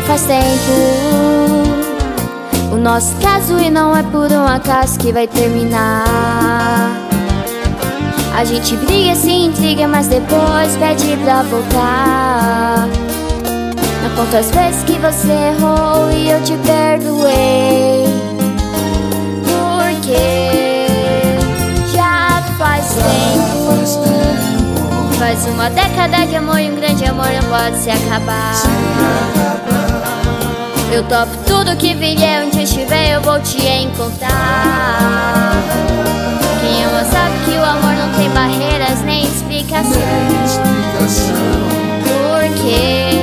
faz tempo o nosso caso, e não é por um acaso que vai terminar. A gente briga, se intriga, mas depois pede pra voltar. Não conto as vezes que você errou e eu te perdoei, porque já faz tempo. Faz uma década de amor, e um grande amor não pode se acabar. Eu topo tudo que vier, onde estiver eu vou te encontrar. Quem ama sabe que o amor não tem barreiras nem explicação. Porque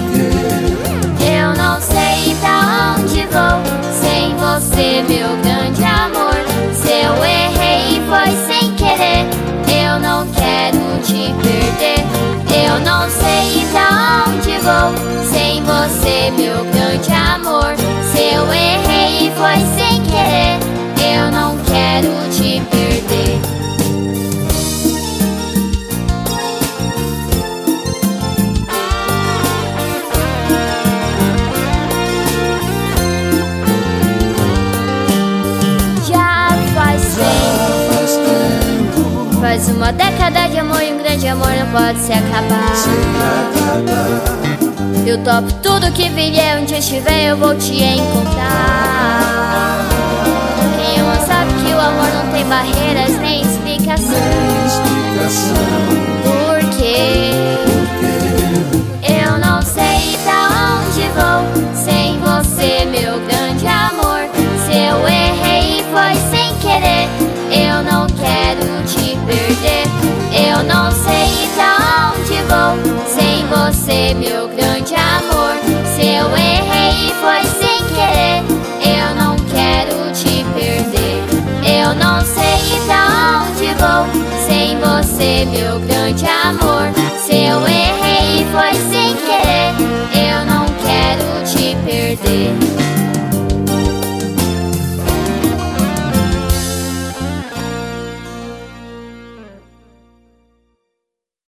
eu não sei pra onde vou sem você, meu grande amor. Se eu errei e foi sem querer, eu não quero te perder. Eu não sei pra onde vou sem você, meu grande amor. Se eu errei e foi sem querer, eu não quero te perder. Já faz tempo. Faz uma década de amor, e um grande amor não pode se acabar. Eu topo tudo que vier, onde estiver eu vou te encontrar. Quem ama sabe que o amor não tem barreiras nem explicação. Porque eu não sei pra onde vou sem você, meu grande amor. Se eu errei e foi sem querer, eu não quero te perder. Eu não sei pra onde vou sem você, meu grande amor. Se eu errei e foi sem querer, eu não quero te perder. Eu não sei pra onde vou sem você, meu grande amor. Se eu errei e foi sem querer, eu não quero te perder.